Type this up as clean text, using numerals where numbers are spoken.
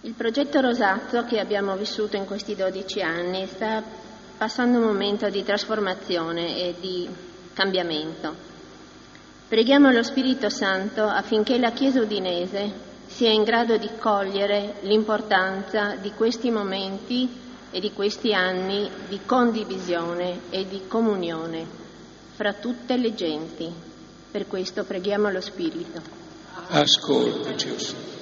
Il progetto Rosazzo che abbiamo vissuto in questi 12 anni sta passando un momento di trasformazione e di cambiamento. Preghiamo lo Spirito Santo affinché la Chiesa udinese sia in grado di cogliere l'importanza di questi momenti e di questi anni di condivisione e di comunione fra tutte le genti. Per questo preghiamo lo Spirito. Ascoltaci,